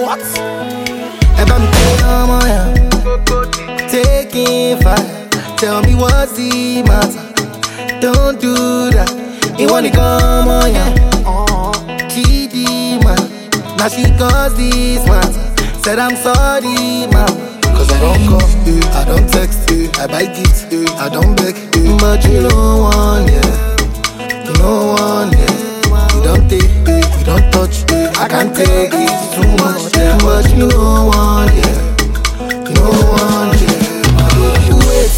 what? Ever me come on ya, taking fire. Tell me what's the matter? Don't do that. You wanna come on ya, GD man. Now she cause this matter. Said I'm sorry, mama. Cause I don't call, I don't text, I buy gifts, I don't beg, but you don't want, yeah. You don't want, yeah. You don't take, you don't touch, I can't take it, it's too much, yeah. But you don't want, yeah. You don't want, yeah. Wait,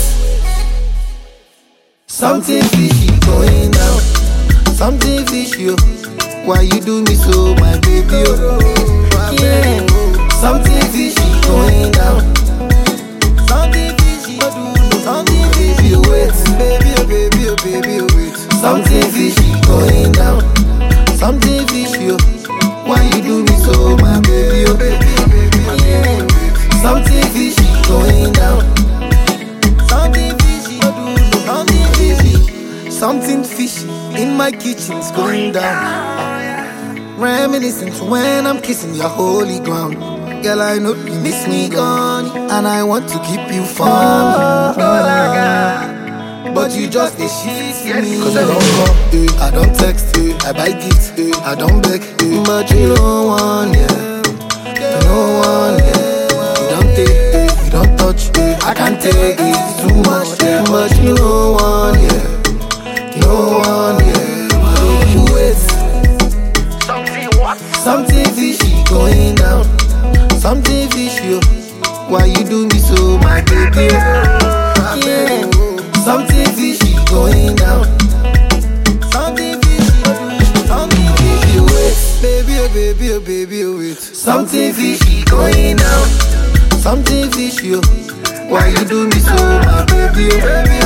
something fishy going down. Something fishy, oh. Why you do me so, my baby, oh. Yeah. Something fishy going down. Something fishy, something fishy, wait. Baby, oh baby, oh baby, oh wait. Something fishy going down. Something fishy, oh. Why you do me so, my baby, oh baby, oh baby, yeah. Something fishy going down. Something fishy, something fishy. Something fishy in my kitchen's going down. Reminiscing to when I'm kissing your holy ground. Girl, I know you miss me gone, and I want to keep you far. But you just a shit to me. Cause I don't call, I don't text, I buy gifts, I don't beg, but you don't want, yeah. You don't want, yeah. You don't take, you don't touch, I can't take it, it's too much, yeah. But you don't want, yeah. You don't want, yeah. Wait. Something what? Something fishy going down. Something fishy, oh. Why you do me so, my baby, oh. Yeah. Something fishy going down. Something fishy, something fishy, wait. Baby, oh baby, oh baby, oh wait. Something fishy going down. Something fishy, oh. Why you do me so, my baby, oh.